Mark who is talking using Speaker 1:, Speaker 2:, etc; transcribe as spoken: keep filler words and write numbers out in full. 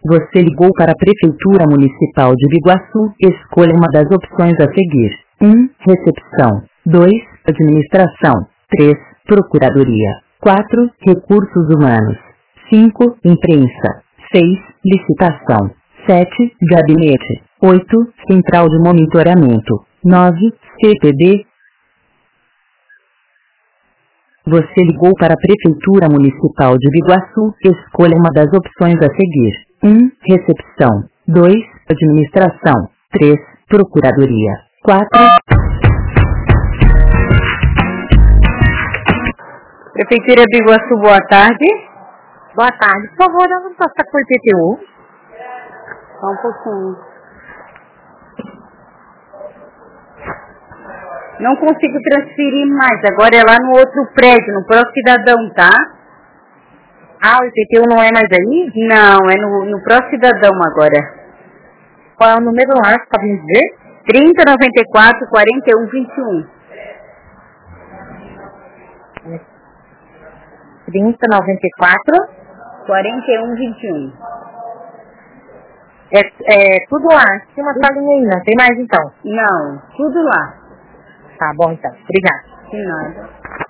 Speaker 1: Você ligou para a Prefeitura Municipal de Biguaçu. Escolha uma das opções a seguir. um. Recepção. dois. Administração. três. Procuradoria. quatro. Recursos humanos. cinco. Imprensa. seis. Licitação. sete. Gabinete. oito. Central de monitoramento. nove. C P D. Você ligou para a Prefeitura Municipal de Biguaçu. Escolha uma das opções a seguir. um. Recepção. dois. Administração. três. Procuradoria. quatro.
Speaker 2: Prefeitura de Biguaçu, boa tarde.
Speaker 3: Boa tarde. Por favor, vamos passar por I P T U.
Speaker 2: Só um pouquinho. Não consigo transferir mais. Agora é lá no outro prédio, no Pró Cidadão, tá?
Speaker 3: Ah, o I P T U não é mais aí?
Speaker 2: Não, é no, no Pró Cidadão agora.
Speaker 3: Qual é o número lá, você pode me dizer?
Speaker 2: trinta, noventa e quatro, quarenta e um, vinte e um.
Speaker 3: trinta, noventa e quatro,
Speaker 2: quarenta e um, vinte e um.
Speaker 3: É, é tudo lá. Tem uma salinha aí, não tem mais então?
Speaker 2: Não, tudo lá.
Speaker 3: Tá bom então. Obrigada.
Speaker 2: De nada.